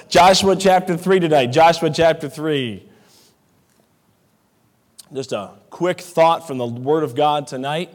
Joshua chapter 3 tonight. Joshua chapter 3. Just a quick thought from the Word of God tonight.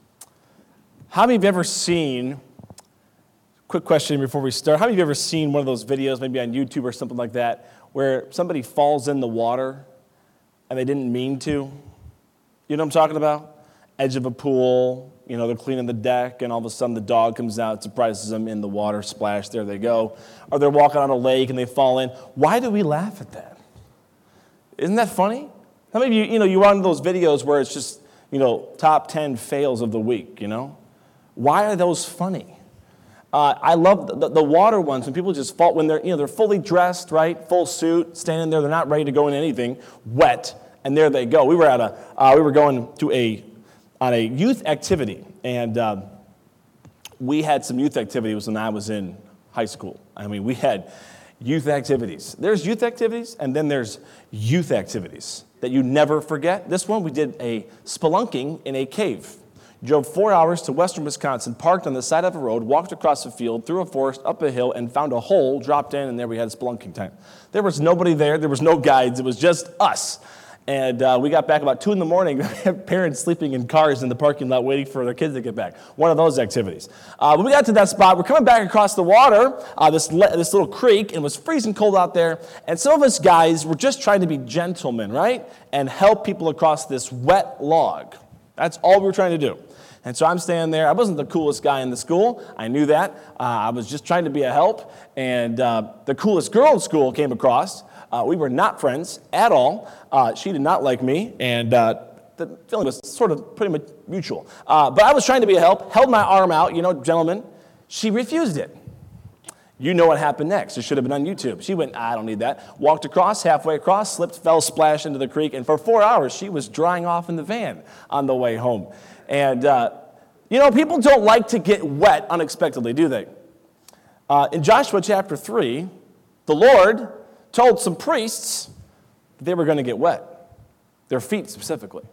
How many of you have ever seen, quick question before we start, how many of you have ever seen one of those videos, maybe on YouTube or something like that, where somebody falls in the water and they didn't mean to? You know what I'm talking about? Edge of a pool, they're cleaning the deck, and all of a sudden the dog comes out, surprises them in the water, splash, there they go. Or they're walking on a lake and they fall in. Why do we laugh at that? Isn't that funny? How many of you, you watch those videos where it's just, top 10 fails of the week, Why are those funny? I love the water ones when people just fall, when they're fully dressed, right? Full suit, standing there, they're not ready to go in anything, wet, and there they go. We were going to on a youth activity, and we had some youth activities when I was in high school. I mean, we had youth activities. There's youth activities, and then there's youth activities that you never forget. This one, we did a spelunking in a cave. Drove 4 hours to western Wisconsin, parked on the side of a road, walked across a field, through a forest, up a hill, and found a hole, dropped in, and there we had spelunking time. There was nobody there. There was no guides. It was just us. And we got back about 2 in the morning. Parents sleeping in cars in the parking lot waiting for their kids to get back. One of those activities. When we got to that spot, we're coming back across the water, this little creek, and it was freezing cold out there. And some of us guys were just trying to be gentlemen, right? And help people across this wet log. That's all we were trying to do. And so I'm standing there. I wasn't the coolest guy in the school. I knew that. I was just trying to be a help. And the coolest girl in school came across. We were not friends at all. She did not like me, and the feeling was sort of pretty much mutual. But I was trying to be a help, held my arm out, gentlemen. She refused it. You know what happened next. It should have been on YouTube. She went, I don't need that. Walked across, halfway across, slipped, fell, splashed into the creek, and for 4 hours she was drying off in the van on the way home. And, people don't like to get wet unexpectedly, do they? In Joshua chapter 3, the Lord told some priests that they were going to get wet, their feet specifically.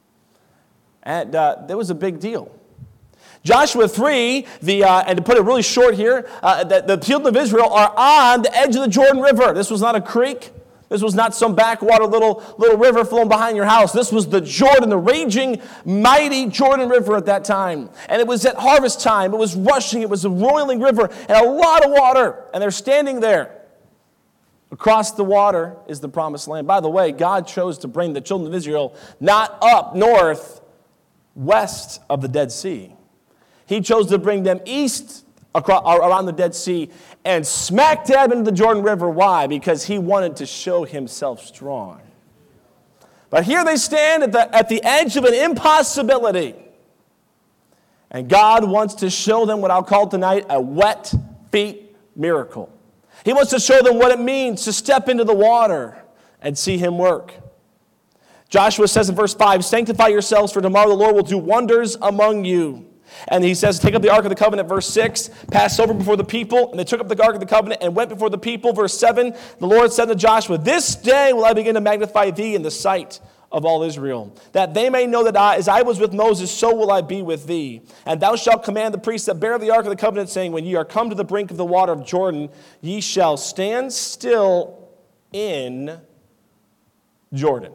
And that was a big deal. Joshua 3, and to put it really short here, the children of Israel are on the edge of the Jordan River. This was not a creek. This was not some backwater little river flowing behind your house. This was the Jordan, the raging, mighty Jordan River at that time. And it was at harvest time. It was rushing. It was a roiling river and a lot of water. And they're standing there. Across the water is the promised land. By the way, God chose to bring the children of Israel not up north, west of the Dead Sea. He chose to bring them east around the Dead Sea and smack dab into the Jordan River. Why? Because he wanted to show himself strong. But here they stand at the edge of an impossibility. And God wants to show them what I'll call tonight a wet feet miracle. He wants to show them what it means to step into the water and see him work. Joshua says in verse 5, sanctify yourselves, for tomorrow the Lord will do wonders among you. And he says, take up the Ark of the Covenant, verse 6, pass over before the people. And they took up the Ark of the Covenant and went before the people. Verse 7, the Lord said to Joshua, this day will I begin to magnify thee in the sight of all Israel, that they may know that as I was with Moses, so will I be with thee. And thou shalt command the priests that bear the Ark of the Covenant, saying, when ye are come to the brink of the water of Jordan, ye shall stand still in Jordan.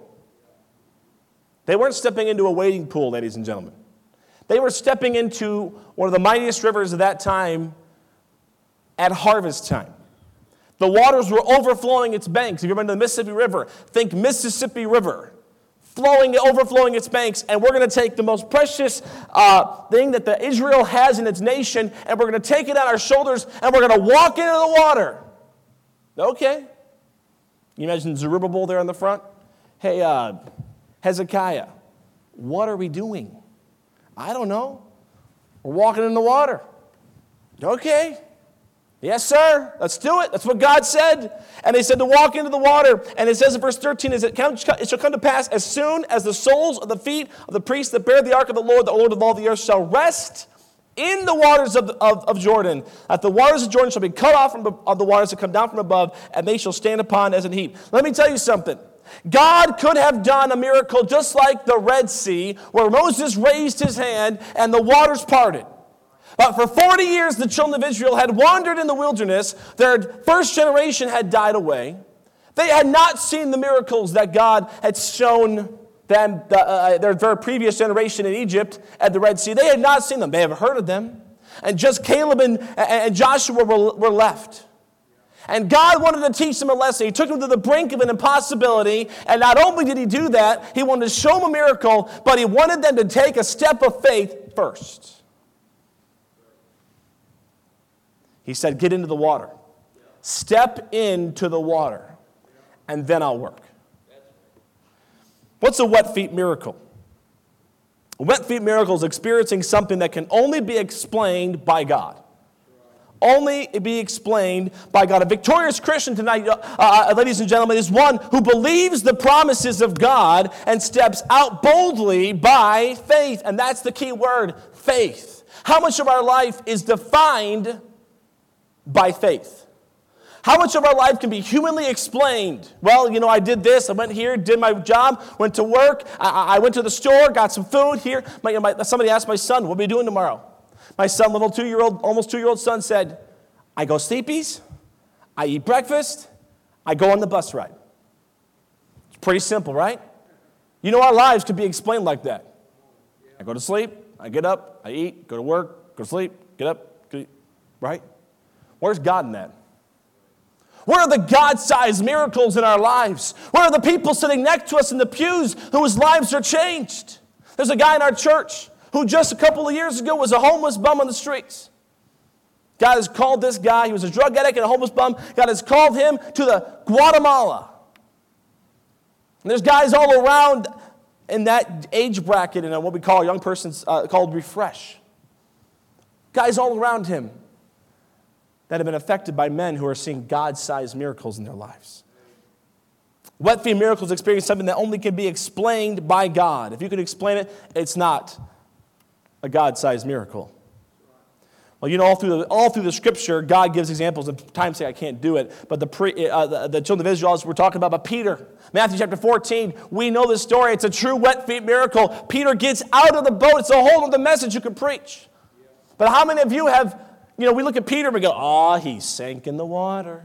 They weren't stepping into a wading pool, ladies and gentlemen. They were stepping into one of the mightiest rivers of that time at harvest time. The waters were overflowing its banks. If you've been to the Mississippi River, think Mississippi River. Overflowing its banks, and we're going to take the most precious thing that Israel has in its nation, and we're going to take it on our shoulders, and we're going to walk into the water. Okay. You imagine Zerubbabel there in the front? Hey, Hezekiah, what are we doing? I don't know. We're walking in the water. Okay. Yes, sir. Let's do it. That's what God said. And they said to walk into the water. And it says in verse 13, it shall come to pass as soon as the soles of the feet of the priests that bear the ark of the Lord of all the earth, shall rest in the waters of Jordan, that the waters of Jordan shall be cut off from the waters that come down from above, and they shall stand upon as an heap. Let me tell you something. God could have done a miracle just like the Red Sea, where Moses raised his hand and the waters parted. But for 40 years, the children of Israel had wandered in the wilderness. Their first generation had died away. They had not seen the miracles that God had shown them, their very previous generation in Egypt at the Red Sea. They had not seen them. They had heard of them. And just Caleb and Joshua were left. And God wanted to teach them a lesson. He took them to the brink of an impossibility. And not only did he do that, he wanted to show them a miracle, but he wanted them to take a step of faith first. He said, get into the water. Step into the water, and then I'll work. What's a wet feet miracle? A wet feet miracle is experiencing something that can only be explained by God. Only be explained by God. A victorious Christian tonight, ladies and gentlemen, is one who believes the promises of God and steps out boldly by faith. And that's the key word, faith. How much of our life is defined by faith? How much of our life can be humanly explained? Well, I did this, I went here, did my job, went to work, I went to the store, got some food here. Somebody asked my son, what are we doing tomorrow? My son, almost 2-year-old son said, I go Sleepy's, I eat breakfast, I go on the bus ride. It's pretty simple, right? Our lives could be explained like that. I go to sleep, I get up, I eat, go to work, go to sleep, get up, right? Where's God in that? Where are the God-sized miracles in our lives? Where are the people sitting next to us in the pews whose lives are changed? There's a guy in our church who just a couple of years ago was a homeless bum on the streets. God has called this guy, he was a drug addict and a homeless bum, God has called him to the Guatemala. And there's guys all around in that age bracket and what we call young persons called refresh. Guys all around him that have been affected by men who are seeing God-sized miracles in their lives. Wet feet miracles experience something that only can be explained by God. If you can explain it, it's not a God-sized miracle. Well, all through the Scripture, God gives examples. And times say I can't do it, but the children of Israel, as we're talking about, but Peter, Matthew chapter 14, we know this story. It's a true wet feet miracle. Peter gets out of the boat. It's a whole other message you can preach. But how many of you have, we look at Peter and we go, he sank in the water.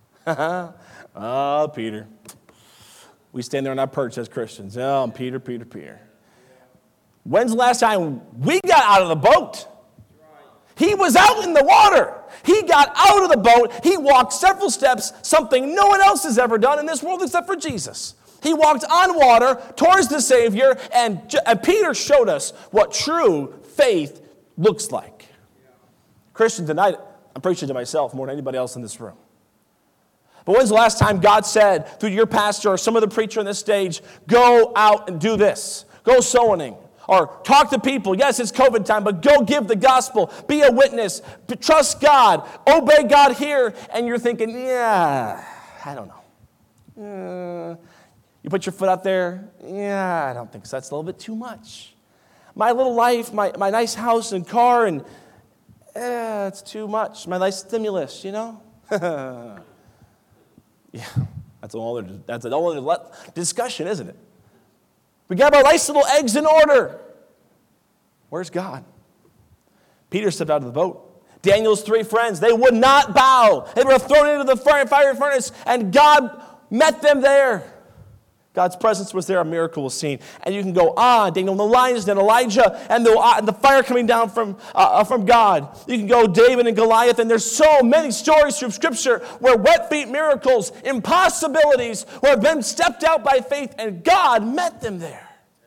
Peter. We stand there on our perch as Christians. Peter. When's the last time we got out of the boat? He was out in the water. He got out of the boat. He walked several steps, something no one else has ever done in this world except for Jesus. He walked on water towards the Savior, and Peter showed us what true faith looks like. Christian, tonight, I'm preaching to myself more than anybody else in this room. But when's the last time God said through your pastor or some other preacher on this stage, go out and do this. Go soul winning. Or talk to people. Yes, it's COVID time, but go give the gospel. Be a witness. Trust God. Obey God here. And you're thinking, I don't know. You put your foot out there. I don't think so. That's a little bit too much. My little life, my nice house and car, and it's too much. My nice stimulus, Yeah, that's an other discussion, isn't it? We got our nice little eggs in order. Where's God? Peter stepped out of the boat. Daniel's 3 friends, they would not bow. They were thrown into the fiery furnace, and God met them there. God's presence was there, a miracle was seen. And you can go on, Daniel and the lions, and Elijah, and the fire coming down from God. You can go David and Goliath, and there's so many stories from Scripture where wet feet miracles, impossibilities, where have been stepped out by faith, and God met them there.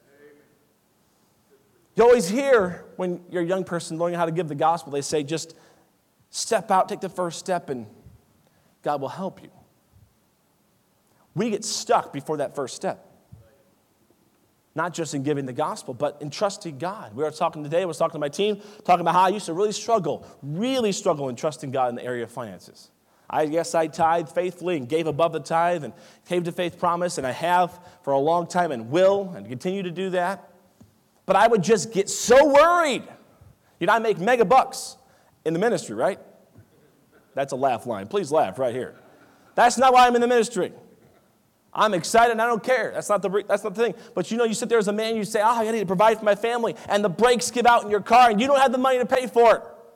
You always hear when you're a young person learning how to give the gospel, they say just step out, take the first step, and God will help you. We get stuck before that first step. Not just in giving the gospel, but in trusting God. I was talking to my team, talking about how I used to really struggle in trusting God in the area of finances. I tithed faithfully and gave above the tithe and gave to faith promise, and I have for a long time and will and continue to do that. But I would just get so worried. I make mega bucks in the ministry, right? That's a laugh line. Please laugh right here. That's not why I'm in the ministry. I'm excited and I don't care. That's not the thing. But you sit there as a man, you say, I need to provide for my family, and the brakes give out in your car and you don't have the money to pay for it.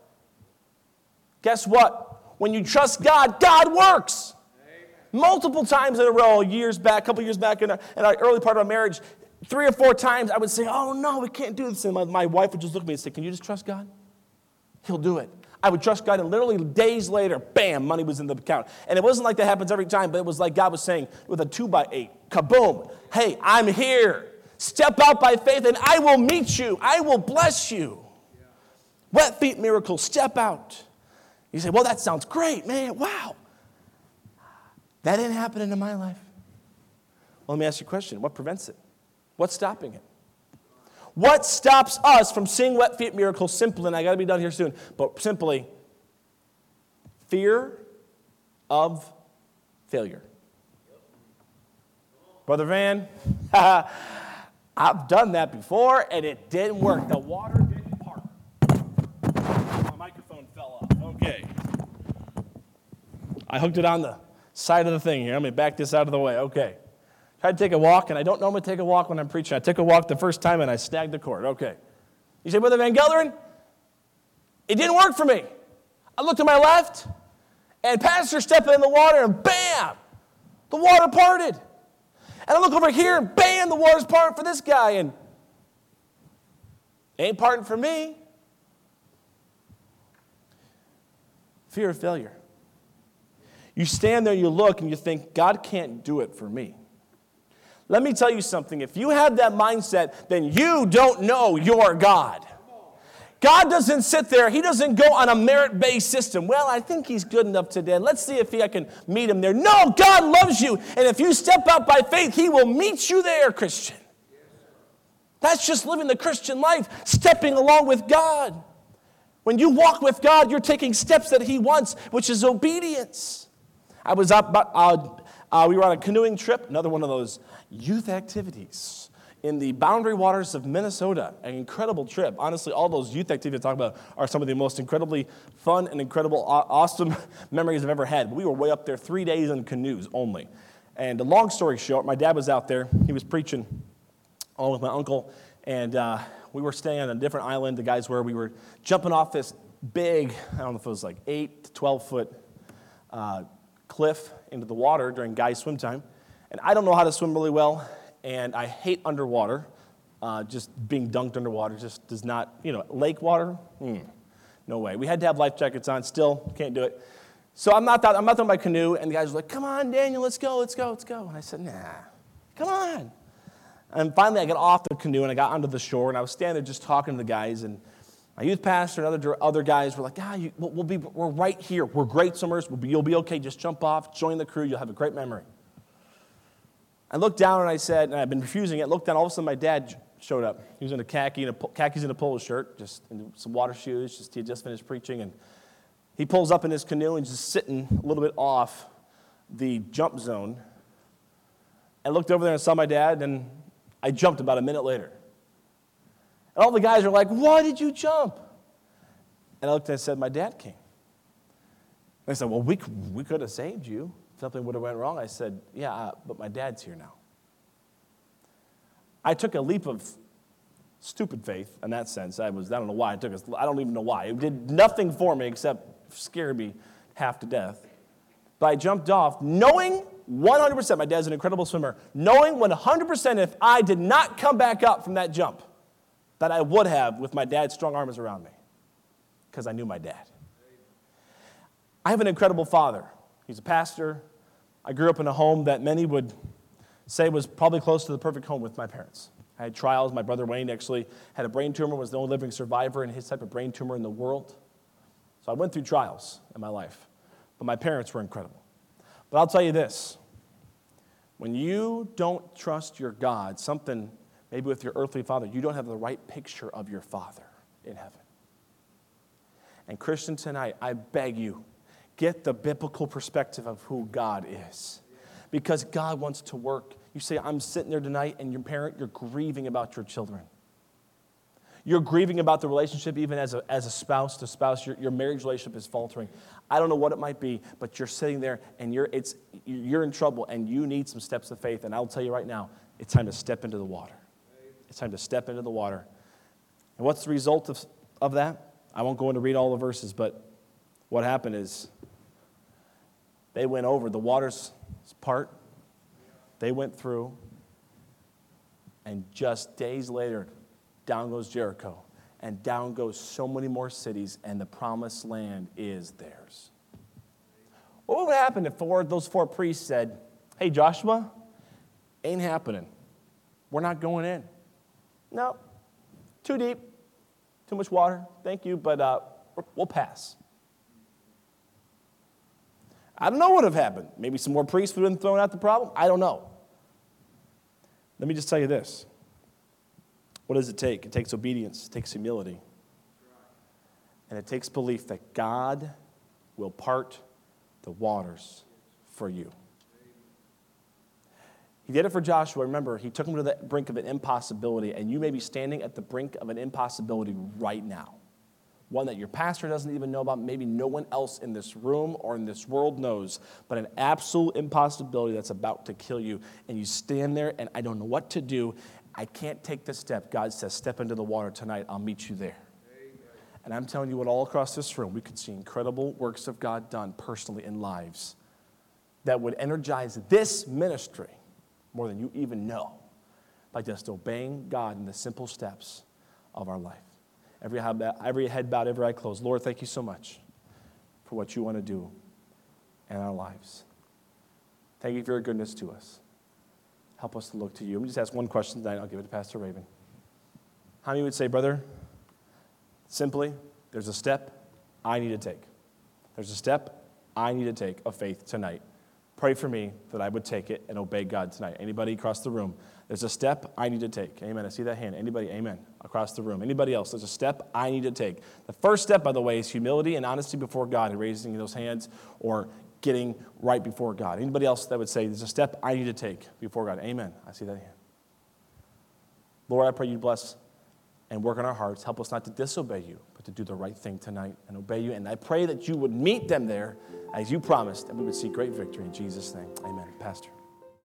Guess what? When you trust God, God works. Multiple times in a row, a couple years back in our early part of our marriage, 3 or 4 times I would say, oh no, we can't do this. And my wife would just look at me and say, can you just trust God? He'll do it. I would trust God, and literally days later, bam, money was in the account. And it wasn't like that happens every time, but it was like God was saying with a 2x8, kaboom, hey, I'm here. Step out by faith, and I will meet you. I will bless you. Wet feet miracle, step out. You say, well, that sounds great, man, wow. That didn't happen in my life. Well, let me ask you a question. What prevents it? What's stopping it? What stops us from seeing wet feet miracles? Simply, and I got to be done here soon, but simply, fear of failure. Brother Van, I've done that before, and it didn't work. The water didn't part. My microphone fell off. Okay. I hooked it on the side of the thing here. Let me back this out of the way. Okay. Tried to take a walk, and I don't normally take a walk when I'm preaching. I took a walk the first time, and I snagged the cord. Okay. You say, Brother Van Gelderen, it didn't work for me. I looked to my left, and Pastor stepped in the water, and bam, the water parted. And I look over here, and bam, the water's parting for this guy, and it ain't parting for me. Fear of failure. You stand there, you look, and you think, God can't do it for me. Let me tell you something. If you have that mindset, then you don't know your God. God doesn't sit there. He doesn't go on a merit-based system. Well, I think he's good enough today. Let's see if I can meet him there. No, God loves you. And if you step out by faith, he will meet you there, Christian. That's just living the Christian life, stepping along with God. When you walk with God, you're taking steps that he wants, which is obedience. I was up, we were on a canoeing trip, another one of those youth activities in the boundary waters of Minnesota. An incredible trip. Honestly, all those youth activities I talk about are some of the most incredibly fun and incredible, awesome memories I've ever had. But we were way up there 3 days in canoes only. And a long story short, my dad was out there. He was preaching along with my uncle. And we were staying on a different island. The guys were, we were jumping off this big, I don't know if it was like 8 to 12 foot cliff into the water during guys' swim time. And I don't know how to swim really well, and I hate underwater. Just being dunked underwater just does not, lake water, no way. We had to have life jackets on, still can't do it. So I'm out there in my canoe, and the guys were like, come on, Daniel, let's go. And I said, nah, come on. And finally I got off the canoe, and I got onto the shore, and I was standing there just talking to the guys, and my youth pastor and other guys were like, we're right here. We're great swimmers. You'll be okay. Just jump off, join the crew. You'll have a great memory. I looked down and I said, and I've been refusing it. Looked down, all of a sudden my dad showed up. He was in a khakis and a polo shirt, just in some water shoes. He had just finished preaching, and he pulls up in his canoe and just sitting a little bit off the jump zone. I looked over there and saw my dad, and I jumped about a minute later. And all the guys were like, why did you jump? And I looked and I said, my dad came. And I said, well, we could have saved you. Something would have went wrong. I said, yeah, but my dad's here now. I took a leap of stupid faith in that sense. I don't know why I took it. I don't even know why. It did nothing for me except scare me half to death. But I jumped off knowing 100%, my dad's an incredible swimmer, knowing 100% if I did not come back up from that jump, that I would have with my dad's strong arms around me, because I knew my dad. I have an incredible father. He's a pastor. I grew up in a home that many would say was probably close to the perfect home with my parents. I had trials. My brother Wayne actually had a brain tumor, was the only living survivor in his type of brain tumor in the world. So I went through trials in my life. But my parents were incredible. But I'll tell you this. When you don't trust your God, something maybe with your earthly father, you don't have the right picture of your Father in heaven. And Christian, tonight, I beg you, get the biblical perspective of who God is. Because God wants to work. You say, I'm sitting there tonight, and you're grieving about your children. You're grieving about the relationship even as a spouse to spouse. Your marriage relationship is faltering. I don't know what it might be, but you're sitting there, and you're in trouble, and you need some steps of faith. And I'll tell you right now, it's time to step into the water. It's time to step into the water. And what's the result of that? I won't go in to read all the verses, but What happened is they went over, the waters part, they went through, and just days later, down goes Jericho, and down goes so many more cities, and the promised land is theirs. What would happen if those four priests said, hey, Joshua, ain't happening. We're not going in. No, too deep, too much water, thank you, but we'll pass. I don't know what would have happened. Maybe some more priests would have been thrown out the problem. I don't know. Let me just tell you this. What does it take? It takes obedience. It takes humility. And it takes belief that God will part the waters for you. He did it for Joshua. Remember, he took him to the brink of an impossibility, and you may be standing at the brink of an impossibility right now. One that your pastor doesn't even know about, maybe no one else in this room or in this world knows, but an absolute impossibility that's about to kill you. And you stand there, and I don't know what to do. I can't take this step. God says, step into the water tonight. I'll meet you there. Amen. And I'm telling you what, all across this room, we could see incredible works of God done personally in lives that would energize this ministry more than you even know by just obeying God in the simple steps of our life. Every head bowed, every eye closed. Lord, thank you so much for what you want to do in our lives. Thank you for your goodness to us. Help us to look to you. Let me just ask one question tonight. I'll give it to Pastor Raven. How many would say, brother, simply, there's a step I need to take. There's a step I need to take of faith tonight. Pray for me that I would take it and obey God tonight. Anybody across the room? There's a step I need to take. Amen. I see that hand. Anybody? Amen. Across the room. Anybody else? There's a step I need to take. The first step, by the way, is humility and honesty before God and raising those hands or getting right before God. Anybody else that would say, there's a step I need to take before God? Amen. I see that hand. Lord, I pray you bless and work on our hearts. Help us not to disobey you, but to do the right thing tonight and obey you. And I pray that you would meet them there as you promised, and we would see great victory in Jesus' name. Amen. Pastor.